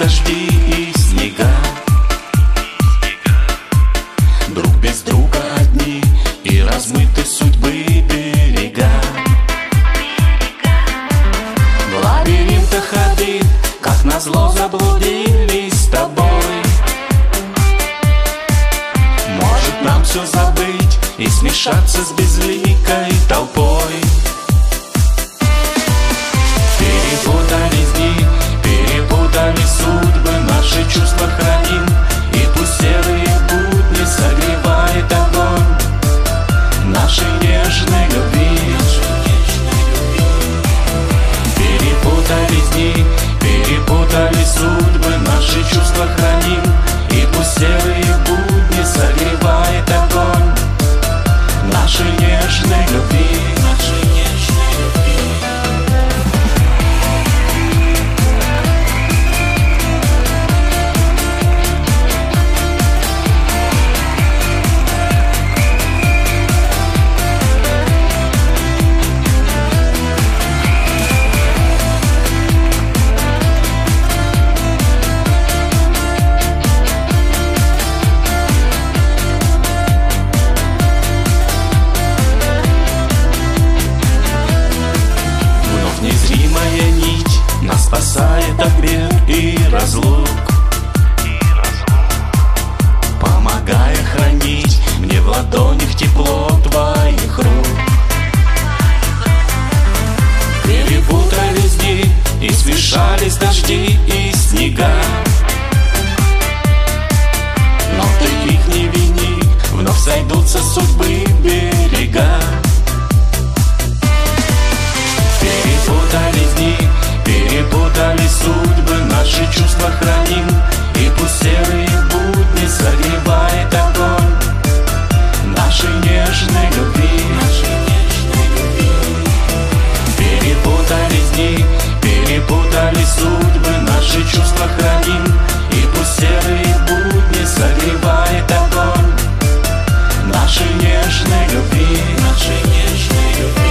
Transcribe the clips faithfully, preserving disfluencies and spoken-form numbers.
дожди и снега. Друг без друга одни и размыты судьбы берега. В лабиринтах один, как назло, заблудились с тобой. Может нам все забыть и смешаться с безликой толпой. Перепутались дни, перепутались судьбы, наши чувства храним, и пусть серые будни согревает огонь нашей нежной любви. Перепутались дни, перепутались судьбы, наши чувства храним, и пусть серые будни согревает огонь нашей нежной любви. Незримая нить нас спасает от бед и разлук, помогая хранить мне в ладонях тепло твоих рук. Перепутались дни и смешались дожди и снега, но ты их не вини, вновь сойдутся судьбы берега. Перепутались дни, перепутались судьбы, наши чувства храним, и пусть серые будни согревает огонь нашей нежной любви. Перепутались дни, перепутались судьбы, наши чувства храним, и пусть серые будни согревает огонь нашей нежной любви. Нашей нежной любви.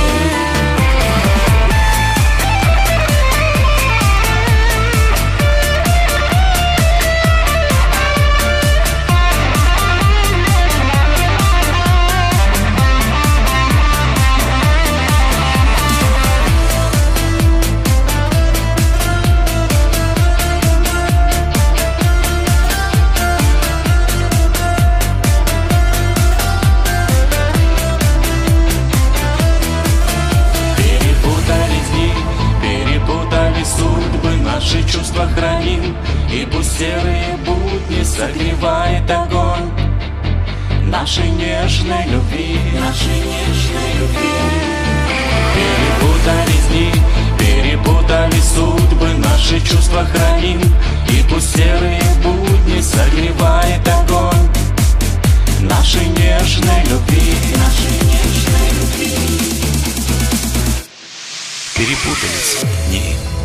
Наши чувства храним, и пусть серые будни согревает огонь нашей нежной любви. Нашей нежной любви. Перепутались дни, перепутались судьбы, наши чувства храним, и пусть серые будни согревает огонь нашей нежной любви. Нашей нежной любви. Перепутались дни.